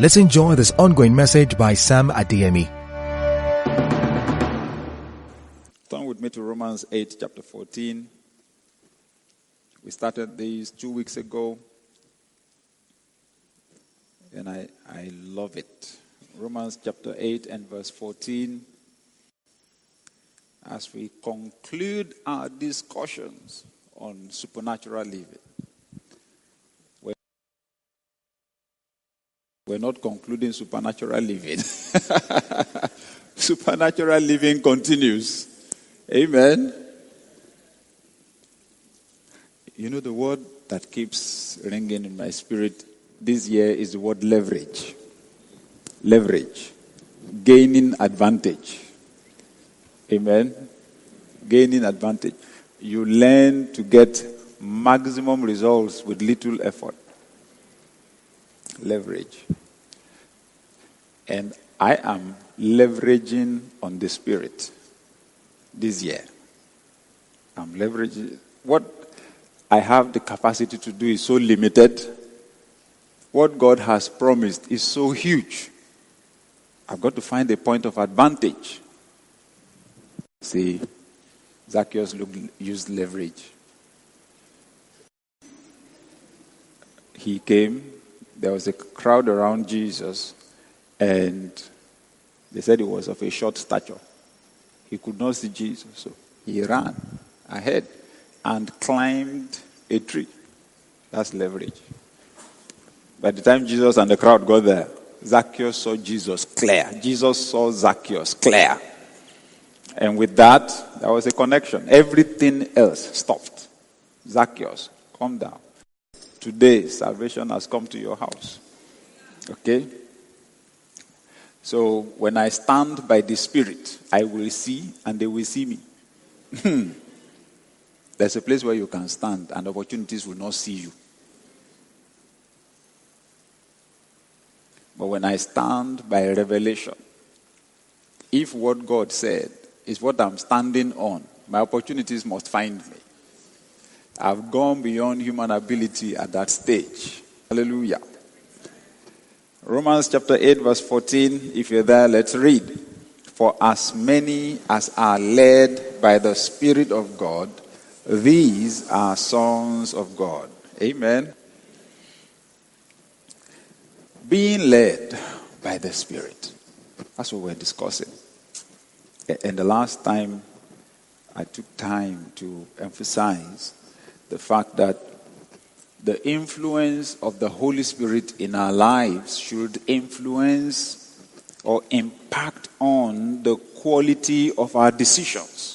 Let's enjoy this ongoing message by Sam Adeyemi. Turn with me to Romans 8, chapter 14. We started these 2 weeks ago, and I love it. Romans chapter 8 and verse 14. As we conclude our discussions on supernatural living. We're not concluding supernatural living. Supernatural living continues. Amen. You know, the word that keeps ringing in my spirit this year is the word leverage. Leverage. Gaining advantage. Amen. Gaining advantage. You learn to get maximum results with little effort. Leverage. And I am leveraging on the Spirit this year. I'm leveraging. What I have the capacity to do is so limited. What God has promised is so huge. I've got to find a point of advantage. See, Zacchaeus used leverage. He came. There was a crowd around Jesus, and they said he was of a short stature. He could not see Jesus, so he ran ahead and climbed a tree. That's leverage. By the time Jesus and the crowd got there, Zacchaeus saw Jesus clear. Jesus saw Zacchaeus clear. And with that, there was a connection. Everything else stopped. Zacchaeus, come down. Today, salvation has come to your house. Okay? So, when I stand by the Spirit, I will see and they will see me. There's a place where you can stand and opportunities will not see you. But when I stand by revelation, if what God said is what I'm standing on, my opportunities must find me. I've gone beyond human ability at that stage. Hallelujah. Romans chapter 8 verse 14. If you're there, let's read. For as many as are led by the Spirit of God, these are sons of God. Amen. Being led by the Spirit. That's what we're discussing. And the last time I took time to emphasize the fact that the influence of the Holy Spirit in our lives should influence or impact on the quality of our decisions.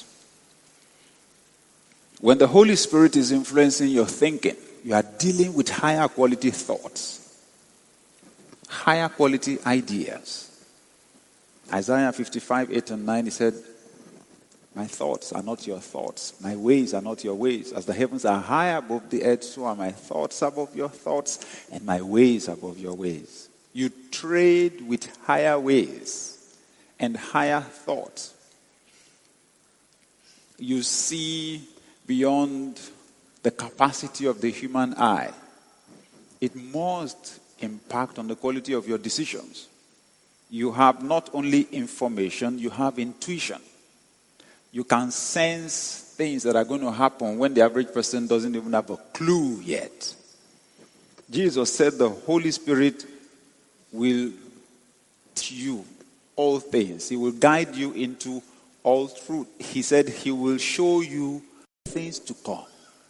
When the Holy Spirit is influencing your thinking, you are dealing with higher quality thoughts, higher quality ideas. Isaiah 55, 8 and 9, he said, my thoughts are not your thoughts. My ways are not your ways. As the heavens are high above the earth, so are my thoughts above your thoughts, and my ways above your ways. You trade with higher ways and higher thoughts. You see beyond the capacity of the human eye. It must impact on the quality of your decisions. You have not only information, you have intuition. You can sense things that are going to happen when the average person doesn't even have a clue yet. Jesus said the Holy Spirit will teach you all things. He will guide you into all truth. He said he will show you things to come.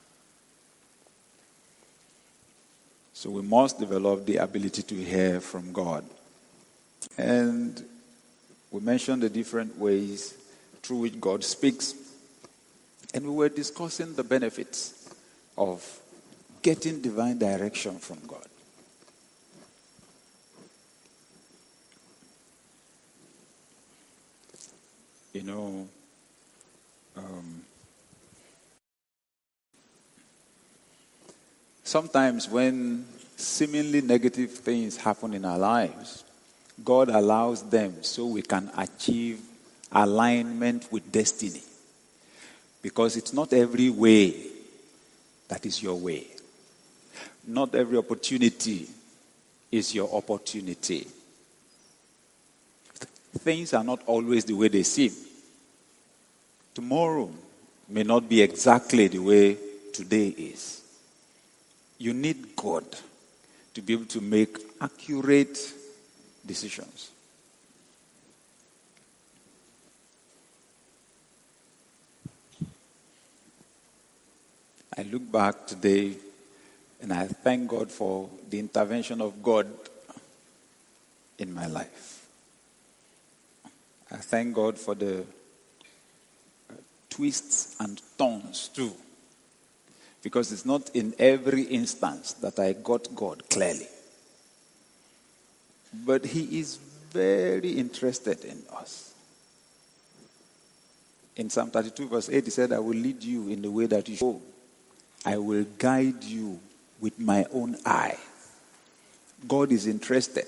So we must develop the ability to hear from God. And we mentioned the different ways through which God speaks. And we were discussing the benefits of getting divine direction from God. You know, sometimes when seemingly negative things happen in our lives, God allows them so we can achieve alignment with destiny. Because it's not every way that is your way. Not every opportunity is your opportunity. Things are not always the way they seem. Tomorrow may not be exactly the way today is. You need God to be able to make accurate decisions. I look back today and I thank God for the intervention of God in my life. I thank God for the twists and turns too. Because it's not in every instance that I got God clearly. But He is very interested in us. In Psalm 32 verse 8, He said, I will lead you in the way that you should go. I will guide you with my own eye. God is interested.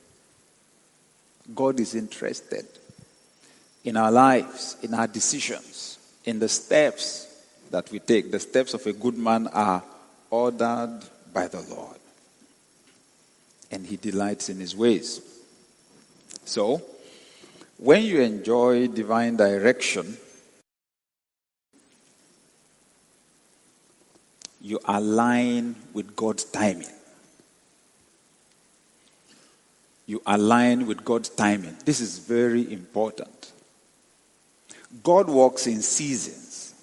God is interested in our lives, in our decisions, in the steps that we take. The steps of a good man are ordered by the Lord. And He delights in His ways. So, when you enjoy divine direction, you align with God's timing. You align with God's timing. This is very important. God works in seasons.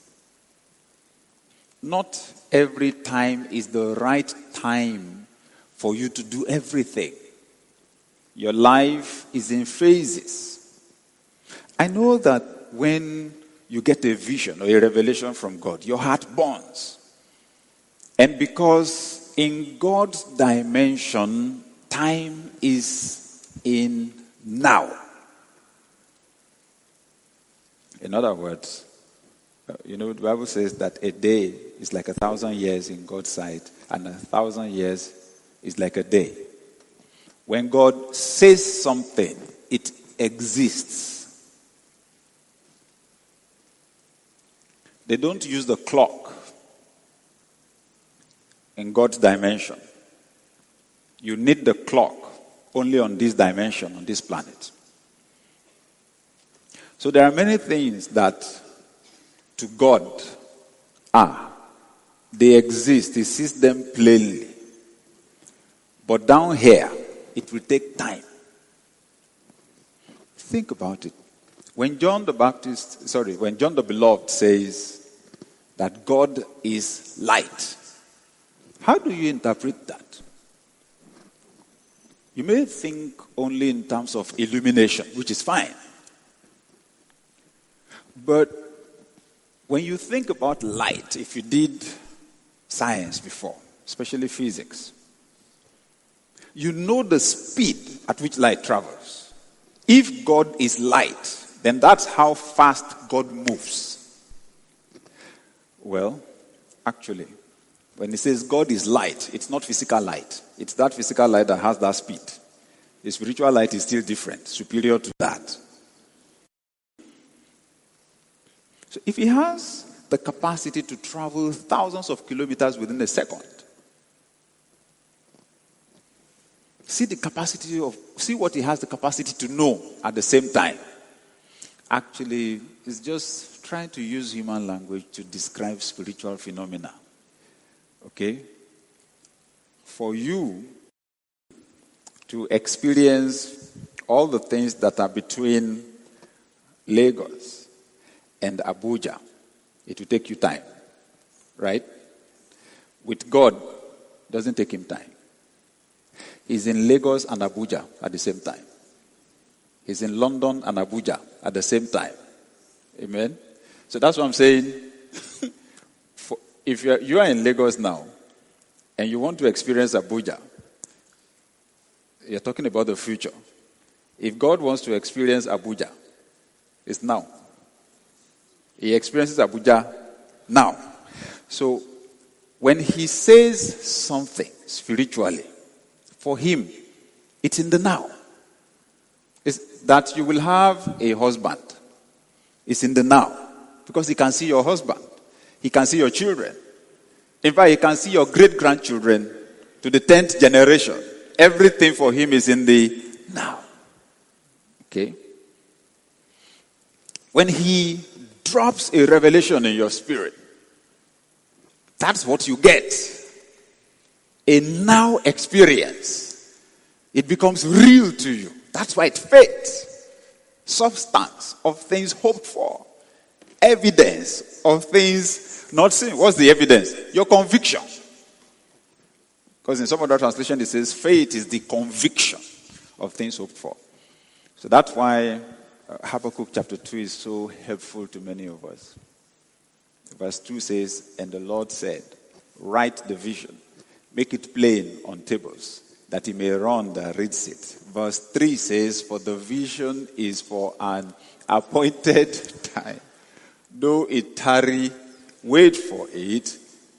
Not every time is the right time for you to do everything. Your life is in phases. I know that when you get a vision or a revelation from God, your heart burns. And because in God's dimension, time is in now. In other words, the Bible says that a day is like 1,000 years in God's sight, and 1,000 years is like a day. When God says something, it exists. They don't use the clock in God's dimension. You need the clock only on this dimension, on this planet. So there are many things that to God they exist. He sees them plainly. But down here, it will take time. Think about it. When John the Beloved says that God is light, how do you interpret that? You may think only in terms of illumination, which is fine. But when you think about light, if you did science before, especially physics, you know the speed at which light travels. If God is light, then that's how fast God moves. Well, actually, when He says God is light, it's not physical light. It's that physical light that has that speed. The spiritual light is still different, superior to that. So if He has the capacity to travel thousands of kilometers within a second, see what He has the capacity to know at the same time. Actually, it's just trying to use human language to describe spiritual phenomena. Okay? For you to experience all the things that are between Lagos and Abuja, it will take you time. Right? With God, it doesn't take Him time. He's in Lagos and Abuja at the same time. He's in London and Abuja at the same time. Amen? So that's what I'm saying. If you are in Lagos now, and you want to experience Abuja, you're talking about the future. If God wants to experience Abuja, it's now. He experiences Abuja now. So, when He says something spiritually, for Him, it's in the now. It's that you will have a husband. It's in the now. Because He can see your husband. He can see your children. In fact, He can see your great-grandchildren to the 10th generation. Everything for him is in the now. Okay? When he drops a revelation in your spirit, that's what you get. A now experience. It becomes real to you. That's why it's faith. Substance of things hoped for. Evidence of things not seen. What's the evidence? Your conviction. Because in some other translation it says faith is the conviction of things hoped for. So that's why Habakkuk chapter 2 is so helpful to many of us. Verse 2 says, and the Lord said, write the vision, make it plain on tables, that he may run that reads it. Verse 3 says, for the vision is for an appointed time. Though it tarry, wait for it.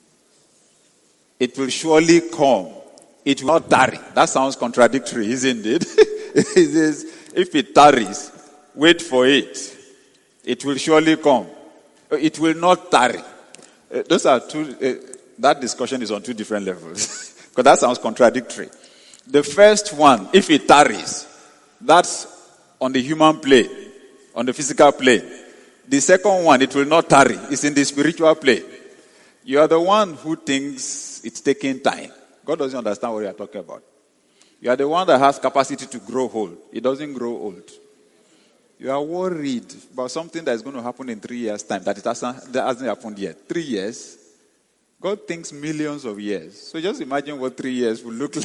It will surely come. It will not tarry. That sounds contradictory, isn't it? It says, if it tarries, wait for it. It will surely come. It will not tarry. Those are two. That discussion is on two different levels. Because that sounds contradictory. The first one, if it tarries, that's on the human plane, on the physical plane. The second one, it will not tarry. It's in the spiritual plane. You are the one who thinks it's taking time. God doesn't understand what you are talking about. You are the one that has capacity to grow old. It doesn't grow old. You are worried about something that is going to happen in 3 years' time that hasn't happened yet. 3 years? God thinks millions of years. So just imagine what 3 years will look like.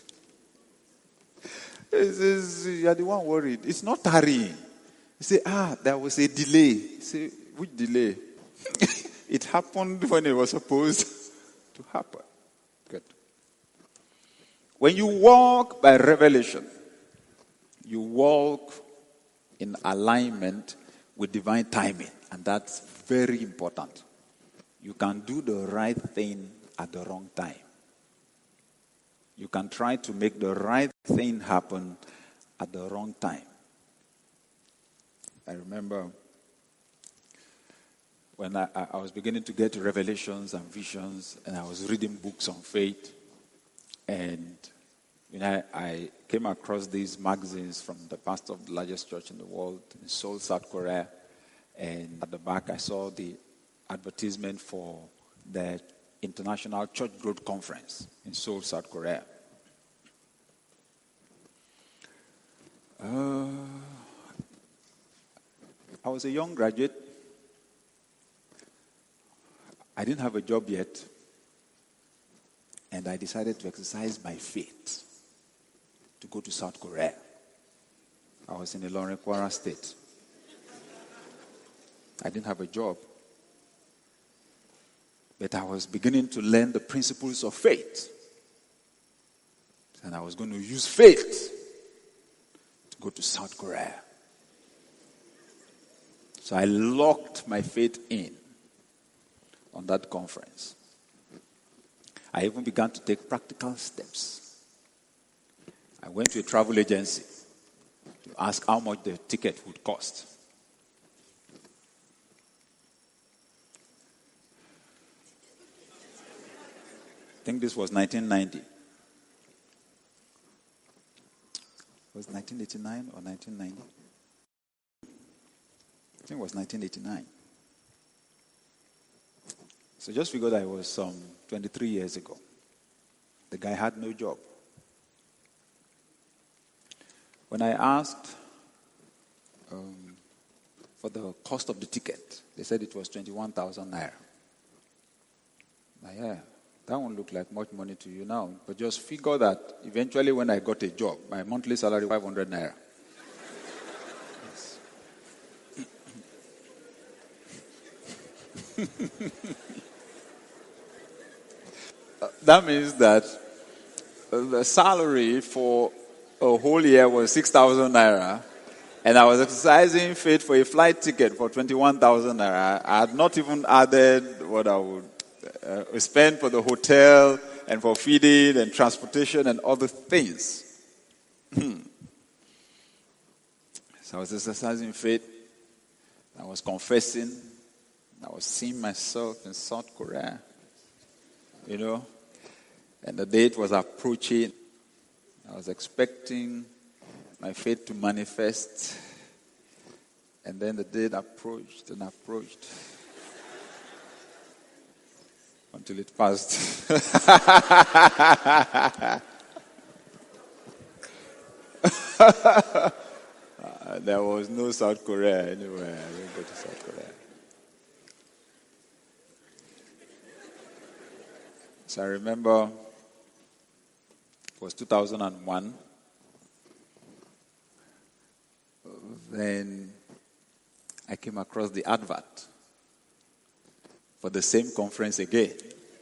You are the one worried. It's not tarrying. You say, there was a delay. You say, which delay? It happened when it was supposed to happen. Good. When you walk by revelation, you walk in alignment with divine timing. And that's very important. You can do the right thing at the wrong time. You can try to make the right thing happen at the wrong time. I remember when I was beginning to get revelations and visions, and I was reading books on faith, and I came across these magazines from the pastor of the largest church in the world, in Seoul, South Korea, and at the back I saw the advertisement for the International Church Growth Conference in Seoul, South Korea. I was a young graduate. I didn't have a job yet. And I decided to exercise my faith to go to South Korea. I was in Ilorin, Kwara State. I didn't have a job. But I was beginning to learn the principles of faith. And I was going to use faith to go to South Korea. So I locked my faith in on that conference. I even began to take practical steps. I went to a travel agency to ask how much the ticket would cost. I think this was 1990. Was it 1989 or 1990? I think it was 1989. So just figure that it was 23 years ago. The guy had no job. When I asked for the cost of the ticket, they said it was 21,000 naira. Now, yeah, that won't look like much money to you now. But just figure that eventually when I got a job, my monthly salary was 500 naira. That means that the salary for a whole year was 6,000 naira, and I was exercising faith for a flight ticket for 21,000 naira. I had not even added what I would spend for the hotel and for feeding and transportation and other things. So I was exercising faith. I was confessing. I was seeing myself in South Korea. And the date was approaching. I was expecting my faith to manifest. And then the date approached and approached. Until it passed. There was no South Korea anywhere. I didn't go to South Korea. So I remember it was 2001. Then I came across the advert for the same conference again.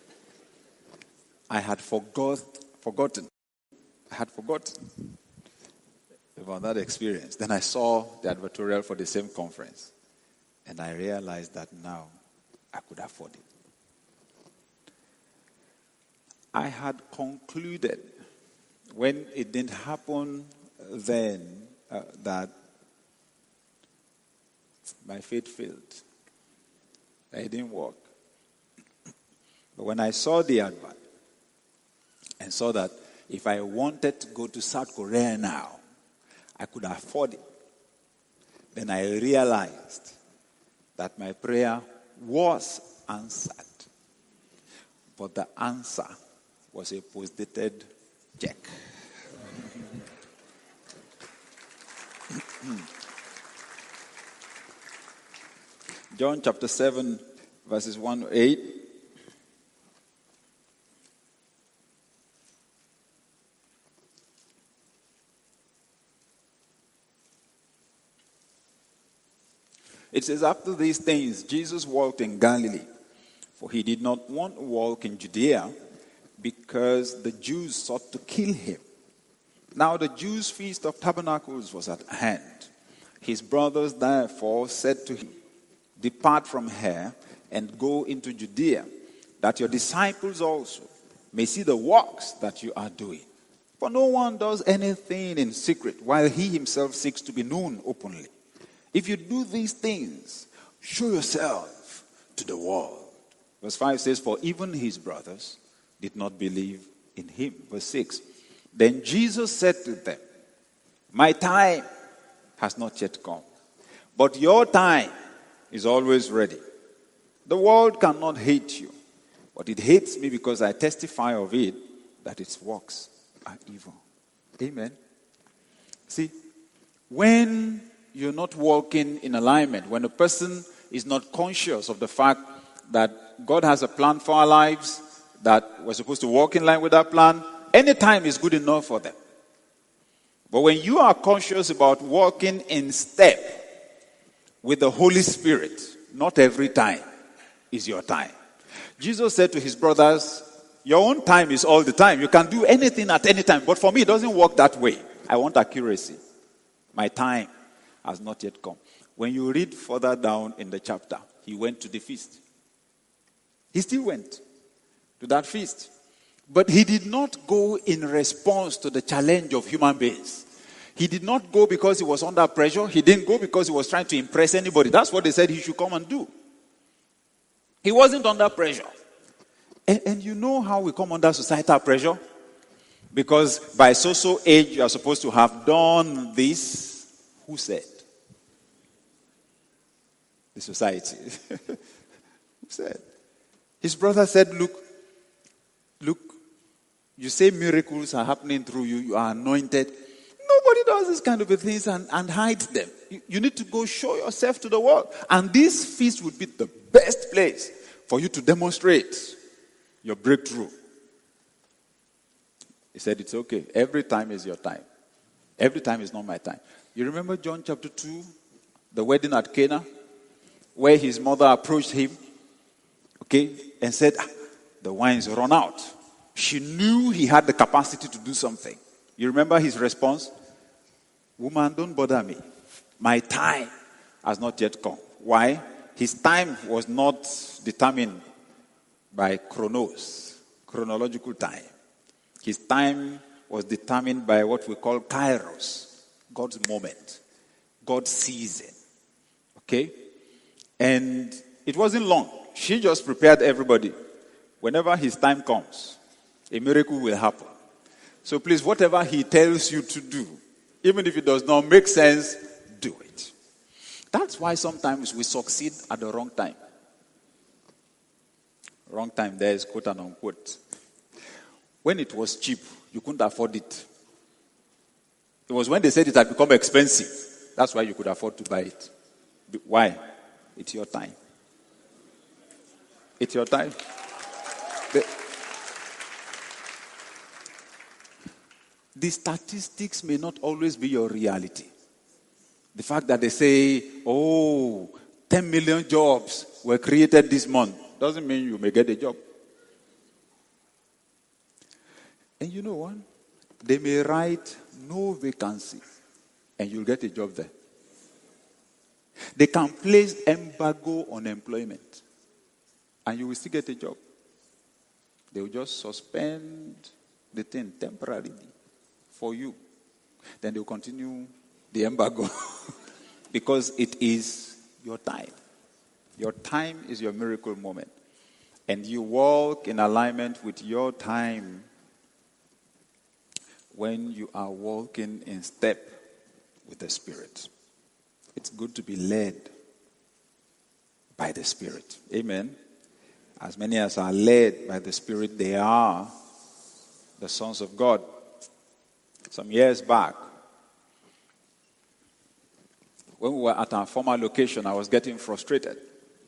I had forgotten. I had forgotten about that experience. Then I saw the advertorial for the same conference. And I realized that now I could afford it. I had concluded when it didn't happen then that my faith failed. It didn't work. But when I saw the advert and saw that if I wanted to go to South Korea now, I could afford it, then I realized that my prayer was answered. But the answer was a post-dated check. John chapter 7, verses 1 to 8. It says, after these things, Jesus walked in Galilee, for he did not want to walk in Judea, because the Jews sought to kill him. Now the Jews' feast of tabernacles was at hand. His brothers therefore said to him, depart from here and go into Judea, that your disciples also may see the works that you are doing. For no one does anything in secret, while he himself seeks to be known openly. If you do these things, show yourself to the world. Verse 5 says, for even his brothers did not believe in him. Verse 6, then Jesus said to them, my time has not yet come, but your time is always ready. The world cannot hate you, but it hates me because I testify of it that its works are evil. Amen. See, when you're not walking in alignment, when a person is not conscious of the fact that God has a plan for our lives, that we're supposed to walk in line with that plan, any time is good enough for them. But when you are conscious about walking in step with the Holy Spirit, not every time is your time. Jesus said to his brothers, your own time is all the time. You can do anything at any time. But for me, it doesn't work that way. I want accuracy. My time has not yet come. When you read further down in the chapter, he went to the feast. He still went to that feast. But he did not go in response to the challenge of human beings. He did not go because he was under pressure. He didn't go because he was trying to impress anybody. That's what they said he should come and do. He wasn't under pressure. And you know how we come under societal pressure? Because by so age, you are supposed to have done this. Who said? The society. Who said? His brother said, look, you say miracles are happening through you, you are anointed. Nobody does this kind of things and hides them. You need to go show yourself to the world. And this feast would be the best place for you to demonstrate your breakthrough. He said, it's okay. Every time is your time. Every time is not my time. You remember John chapter 2, the wedding at Cana, where his mother approached him, okay, and said, the wine's run out. She knew he had the capacity to do something. You remember his response? Woman, don't bother me. My time has not yet come. Why? His time was not determined by chronological time. His time was determined by what we call kairos, God's moment, God's season. Okay? And it wasn't long. She just prepared everybody. Whenever his time comes, a miracle will happen. So please, whatever he tells you to do, even if it does not make sense, do it. That's why sometimes we succeed at the wrong time. Wrong time there is quote and unquote. When it was cheap, you couldn't afford it. It was when they said it had become expensive. That's why you could afford to buy it. Why? It's your time. It's your time. The statistics may not always be your reality. The fact that they say, 10 million jobs were created this month, doesn't mean you may get a job. And you know what? They may write no vacancy, and you'll get a job there. They can place embargo on employment, and you will still get a job. They will just suspend the thing temporarily for you. Then they will continue the embargo because it is your time. Your time is your miracle moment. And you walk in alignment with your time when you are walking in step with the Spirit. It's good to be led by the Spirit. Amen. As many as are led by the Spirit, they are the sons of God. Some years back, when we were at our former location, I was getting frustrated.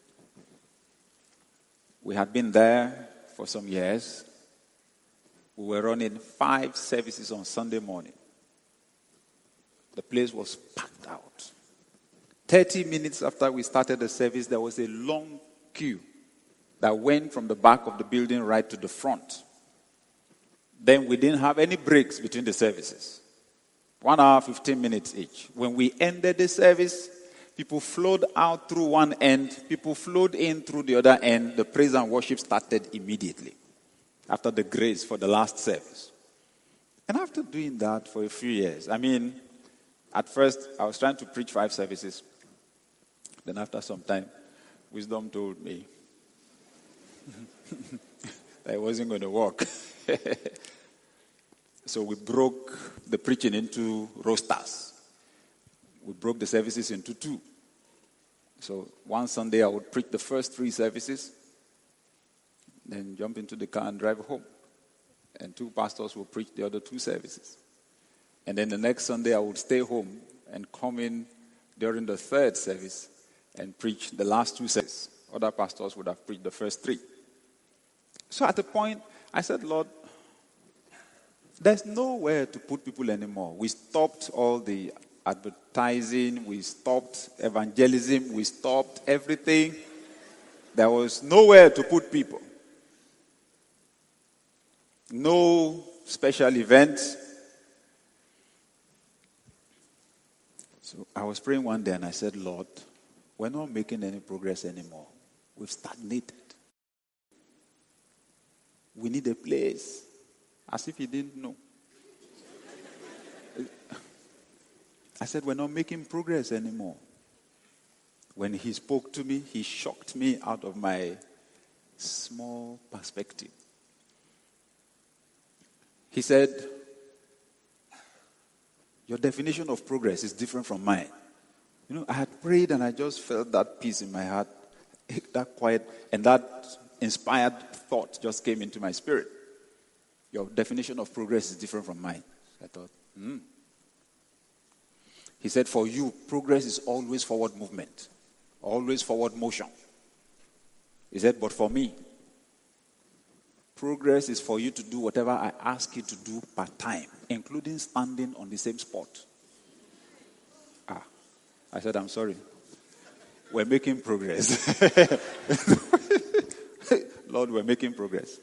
We had been there for some years. We were running 5 services on Sunday morning. The place was packed out. 30 minutes after we started the service, there was a long queue that went from the back of the building right to the front. Then we didn't have any breaks between the services. 1 hour, 15 minutes each. When we ended the service, people flowed out through one end, people flowed in through the other end. The praise and worship started immediately after the grace for the last service. And after doing that for a few years, at first I was trying to preach 5 services. Then after some time, wisdom told me that it wasn't going to work. So we broke the preaching into rosters. We broke the services into 2. So one Sunday I would preach the first 3 services, then jump into the car and drive home. And 2 pastors would preach the other 2 services. And then the next Sunday I would stay home and come in during the 3rd service and preach the last 2 services. Other pastors would have preached the first 3. So at a point, I said, Lord, there's nowhere to put people anymore. We stopped all the advertising. We stopped evangelism. We stopped everything. There was nowhere to put people. No special events. So I was praying one day and I said, Lord, we're not making any progress anymore. We've stagnated. We need a place. As if he didn't know. I said, we're not making progress anymore. When he spoke to me, he shocked me out of my small perspective. He said, your definition of progress is different from mine. I had prayed and I just felt that peace in my heart, that quiet, and that inspired thought just came into my spirit. Your definition of progress is different from mine. I thought, He said, for you, progress is always forward movement, always forward motion. He said, but for me, progress is for you to do whatever I ask you to do per time, including standing on the same spot. I said, I'm sorry. We're making progress. Lord, we're making progress.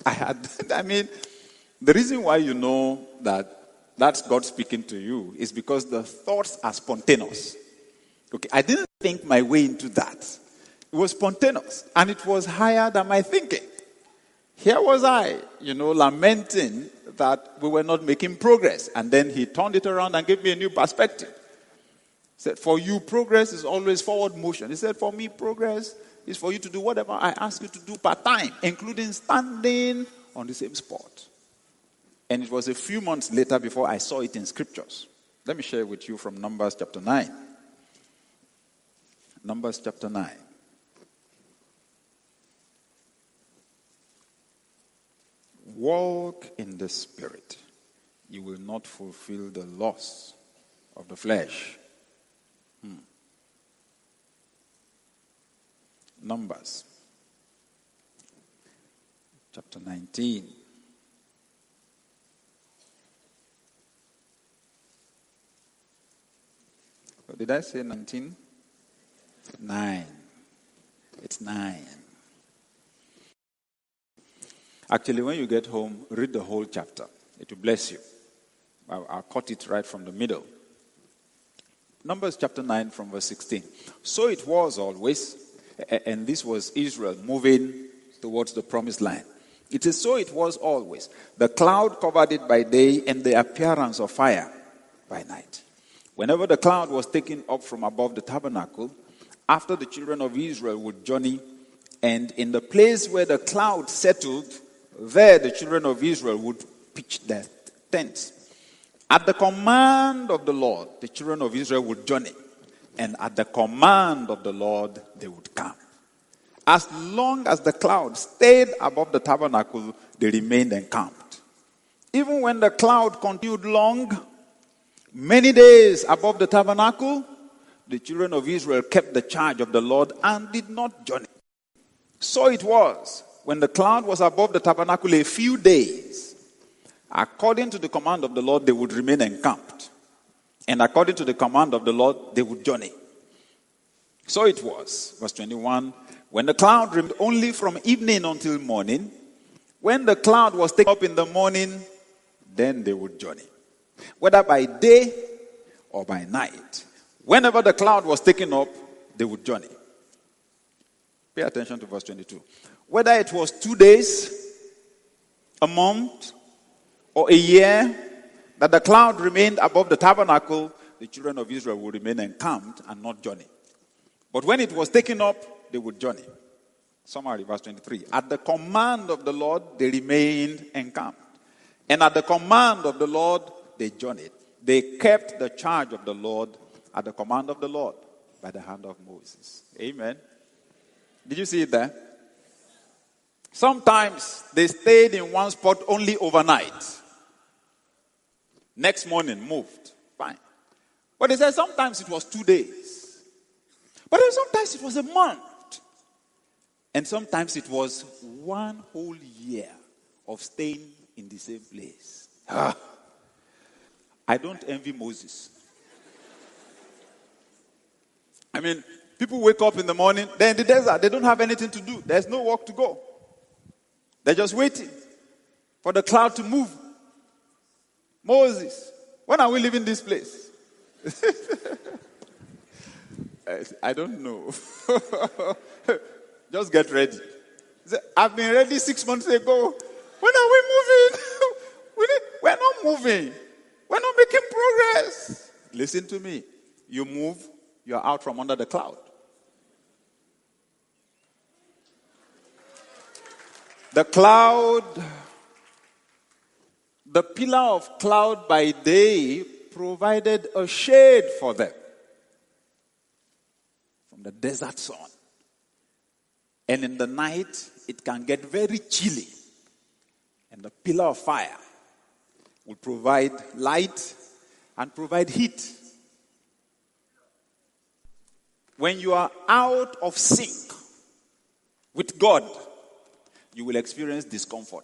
The reason why you know that that's God speaking to you is because the thoughts are spontaneous. Okay, I didn't think my way into that. It was spontaneous, and it was higher than my thinking. Here was I, lamenting that we were not making progress. And then he turned it around and gave me a new perspective. He said, for you, progress is always forward motion. He said, for me, progress is for you to do whatever I ask you to do per time, including standing on the same spot. And it was a few months later before I saw it in scriptures. Let me share with you from Numbers chapter 9. Numbers chapter 9. Walk in the Spirit. You will not fulfill the lust of the flesh. Numbers chapter 19. Did I say 19? 9. It's 9. Actually, when you get home, read the whole chapter. It will bless you. I'll cut it right from the middle. Numbers chapter 9 from verse 16. So it was always, and this was Israel moving towards the promised land. It is so it was always. The cloud covered it by day and the appearance of fire by night. Whenever the cloud was taken up from above the tabernacle, after the children of Israel would journey, and in the place where the cloud settled, there the children of Israel would pitch their tents. At the command of the Lord, the children of Israel would journey, and at the command of the Lord, they would camp. As long as the cloud stayed above the tabernacle, they remained encamped. Even when the cloud continued long, many days above the tabernacle, the children of Israel kept the charge of the Lord and did not journey. So it was, when the cloud was above the tabernacle a few days, according to the command of the Lord, they would remain encamped. And according to the command of the Lord, they would journey. So it was, verse 21, when the cloud remained only from evening until morning, when the cloud was taken up in the morning, then they would journey. Whether by day or by night. Whenever the cloud was taken up, they would journey. Pay attention to verse 22. Whether it was 2 days, a month, or a year, that the cloud remained above the tabernacle, the children of Israel would remain encamped and not journey. But when it was taken up, they would journey. Summary, verse 23. At the command of the Lord, they remained encamped. And at the command of the Lord, they journeyed. They kept the charge of the Lord at the command of the Lord by the hand of Moses. Amen. Did you see it there? Sometimes they stayed in one spot only overnight. Next morning moved. Fine. But they said sometimes it was 2 days. But then sometimes it was a month. And sometimes it was 1 whole year of staying in the same place. I don't envy Moses. I mean, people wake up in the morning, they're in the desert, they don't have anything to do. There's no work to go. They're just waiting for the cloud to move. Moses, when are we leaving this place? I don't know. Just get ready. I've been ready 6 months ago. When are we moving? We're not moving. We're not making progress. Listen to me. You move, you're out from under the cloud. The cloud, the pillar of cloud by day provided a shade for them from the desert sun. And in the night, it can get very chilly. And the pillar of fire will provide light and provide heat. When you are out of sync with God, you will experience discomfort.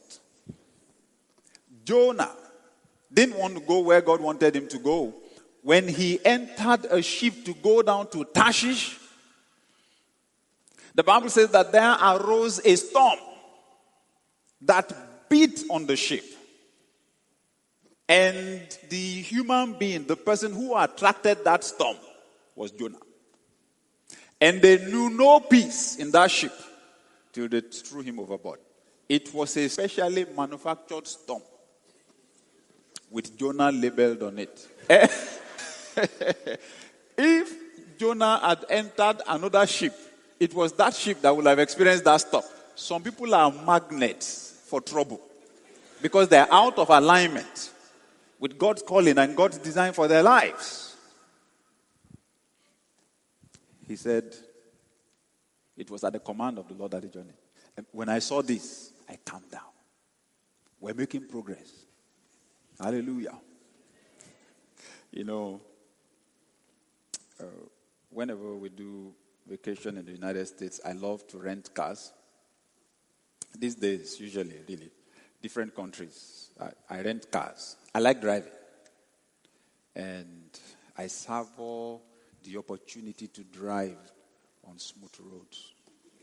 Jonah didn't want to go where God wanted him to go. When he entered a ship to go down to Tarshish, the Bible says that there arose a storm that beat on the ship. And the human being, the person who attracted that storm, was Jonah. And they knew no peace in that ship till they threw him overboard. It was a specially manufactured storm with Jonah labeled on it. If Jonah had entered another ship, it was that ship that would have experienced that storm. Some people are magnets for trouble. because they're out of alignment with God's calling and God's design for their lives. He said, it was at the command of the Lord that he journeyed. And when I saw this, I calmed down. We're making progress. Hallelujah. You know, whenever we do vacation in the United States, I love to rent cars. These days, usually, really, different countries, I rent cars. I like driving. And I savor the opportunity to drive on smooth roads.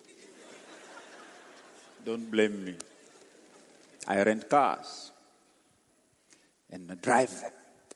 Don't blame me. I rent cars and I drive them.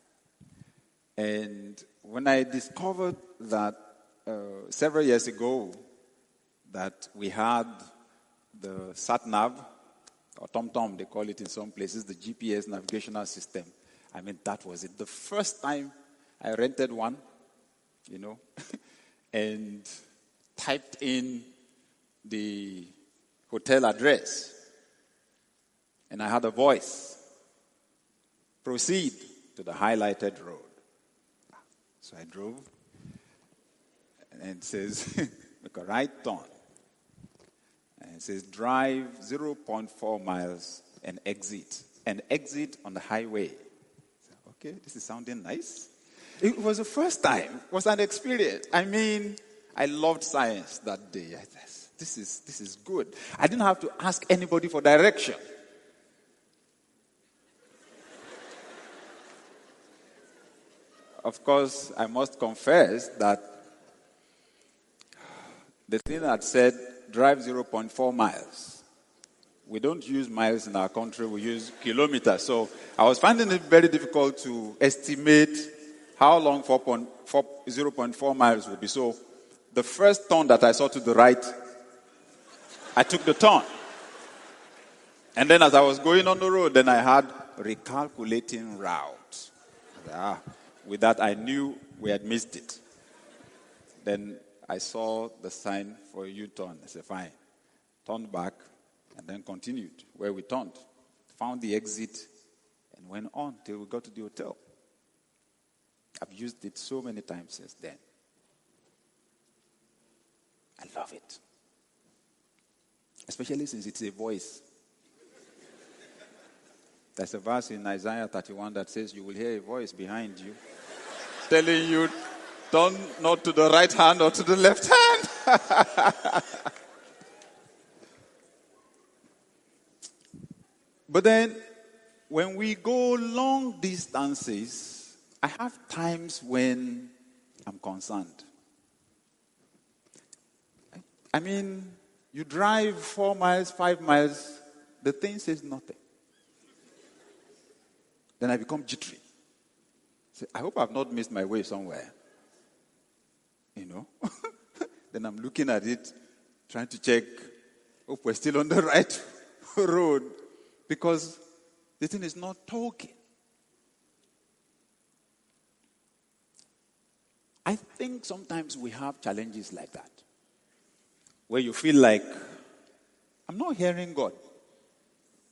And when I discovered that several years ago that we had the sat-nav, or TomTom, they call it in some places, the GPS navigational system. I mean, that was it. The first time I rented one, you know, and typed in the hotel address, and I had a voice. Proceed to the highlighted road. So I drove, and it says, make a right turn. And it says, drive 0.4 miles and exit. And exit on the highway. So, okay, this is sounding nice. It was the first time. It was an experience. I mean, I loved science that day. This is good. I didn't have to ask anybody for direction. Of course, I must confess that the thing that said drive 0.4 miles. We don't use miles in our country, we use kilometers. So I was finding it very difficult to estimate how long 0.4 miles would be. So the first turn that I saw to the right, I took the turn. And then as I was going on the road, then I had recalculating route. With that, I knew we had missed it. Then I saw the sign for a U-turn. I said, fine. Turned back and then continued where we turned. Found the exit and went on till we got to the hotel. I've used it so many times since then. I love it. Especially since it's a voice. There's a verse in Isaiah 31 that says you will hear a voice behind you telling you, turn not to the right hand or to the left hand. But then, when we go long distances, I have times when I'm concerned. I mean, you drive 4 miles, 5 miles, the thing says nothing. Then I become jittery. Say, I hope I've not missed my way somewhere. You know? Then I'm looking at it, trying to check, hope we're still on the right road. Because the thing is not talking. I think sometimes we have challenges like that. Where you feel like, I'm not hearing God.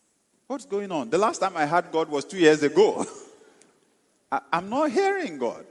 What's going on? The last time I heard God was 2 years ago. I'm not hearing God.